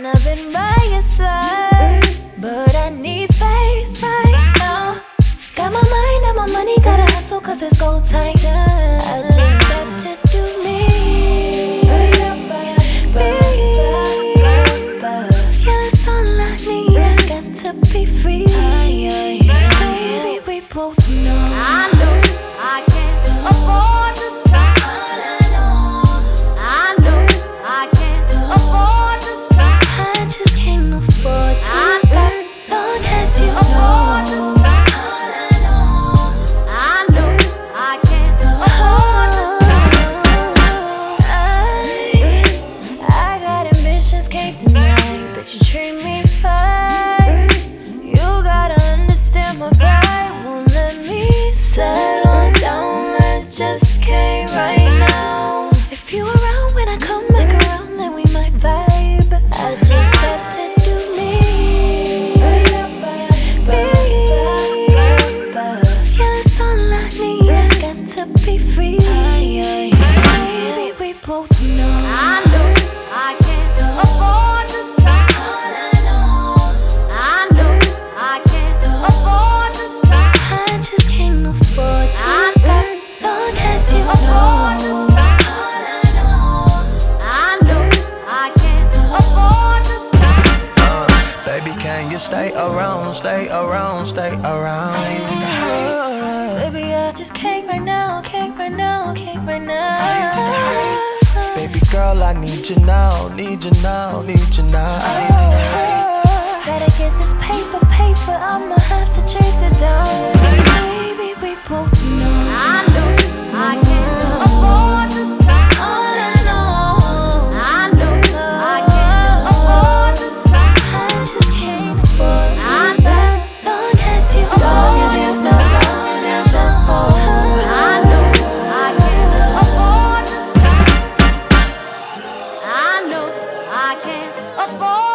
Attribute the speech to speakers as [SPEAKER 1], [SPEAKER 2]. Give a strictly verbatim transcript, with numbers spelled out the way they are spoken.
[SPEAKER 1] and I've been by your side, but I need space right now. Got my mind on my money, gotta hustle cause it's gold tight. I just got to do me. Yeah, that's all I need, I got to be free. Baby, we both know
[SPEAKER 2] I know I can't afford to stop. I know I can't afford to stop.
[SPEAKER 1] I just can't afford to
[SPEAKER 2] I
[SPEAKER 1] stop. Long as you
[SPEAKER 2] afford to
[SPEAKER 1] know
[SPEAKER 2] stop. I know I can't afford to stop.
[SPEAKER 1] I, I got ambitions, can't deny that you treat me right. You gotta understand my pride won't let me settle down. I just can't right now. If you around when I come back around, then we might vibe. I just got to do me. Yeah, that's all I need, I got to be free. Baby, we both know
[SPEAKER 2] I know I can't afford to stop. I know I can't afford to stop.
[SPEAKER 1] I just can't afford to
[SPEAKER 2] I
[SPEAKER 1] stop. Long as you
[SPEAKER 2] afford to
[SPEAKER 1] know
[SPEAKER 2] stop. I know I can't afford to stop.
[SPEAKER 3] Uh, baby, can you stay around, stay around, stay around?
[SPEAKER 1] Baby, I just can't right now, can't right now, can't right now.
[SPEAKER 3] Baby girl, I need you now, need you now, need you now.
[SPEAKER 1] Gotta get this paper, paper, I'ma have to chase it down. Baby, we both know
[SPEAKER 2] I know I can't afford to stop.
[SPEAKER 1] all I know.
[SPEAKER 2] I know I can't afford to stop.
[SPEAKER 1] I just can't afford to
[SPEAKER 2] I
[SPEAKER 1] stop. Long as you know, long as you know, long as you know.
[SPEAKER 2] I know I can't afford to stop. I know I can't afford